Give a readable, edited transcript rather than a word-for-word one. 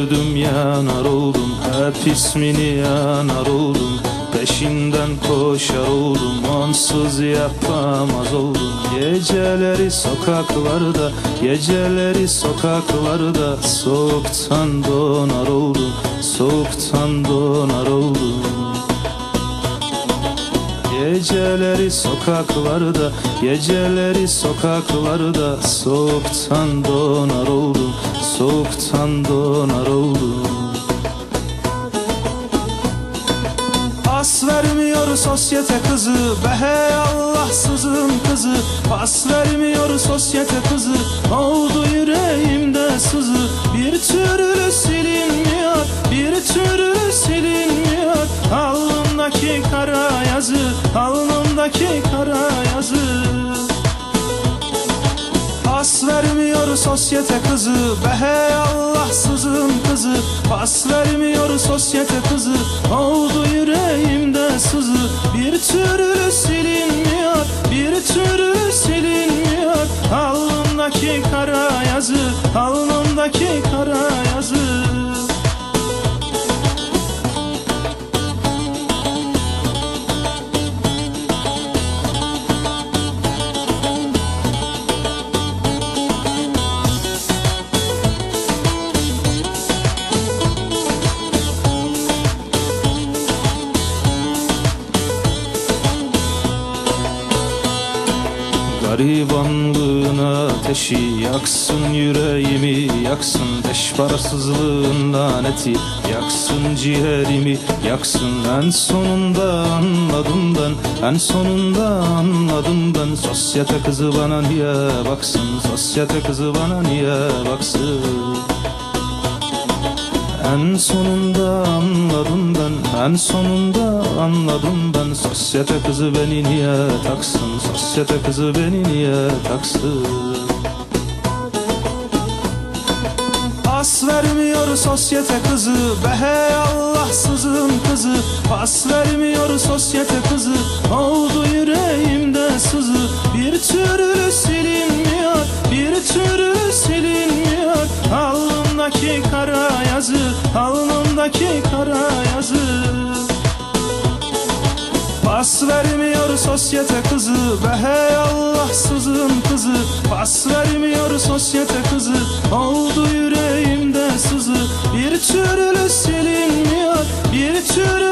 gördüm yanar oldum, hep ismini yanar oldum. Peşinden koşar oldum, onsuz yapamaz oldum. Geceleri sokaklarda, geceleri sokaklarda, soğuktan donar oldum, soğuktan donar oldum. Geceleri sokaklarda, geceleri sokaklarda, soğuktan donar oldum, soğuktan donar oldum. Pas vermiyor sosyete kızı, be hey Allahsızın kızı. Pas vermiyor sosyete kızı, oldu yüreğimde sızı. Bir türlü silinmiyor, bir türlü silinmiyor. Alnımdaki kara yazı, alnımdaki kara yazı. Pas vermiyor sosyete kızı, be hey Allahsızın kızı. Pas vermiyor sosyete kızı, oldu yüreğimde sızı. Bir türlü silinmiyor, bir türlü silinmiyor. Alnımdaki kara yazı, alnımdaki kara yazı. Garibanlığın ateşi yaksın yüreğimi, yaksın beş parasızlığın laneti, yaksın ciğerimi, yaksın. En sonunda anladım ben, en sonunda anladım ben. Sosyete kızı bana niye baksın, sosyete kızı bana niye baksın. En sonunda anladım ben, en sonunda anladım ben. Sosyete kızı beni niye taksın, sosyete kızı beni niye taksın. Pas vermiyor sosyete kızı, be hey Allahsızın kızı. Pas vermiyor sosyete kızı, oldu yüreğimde sızı. Bir türlü silinmiyor, bir türlü silinmiyor. Alnımdaki kara yazı, alnımdaki kara yazı. Pas vermiyor sosyete kızı, be hey Allahsızın kızı. Pas vermiyor sosyete kızı, oldu yüreğimde sızı. Bir türlü silinmiyor, bir türlü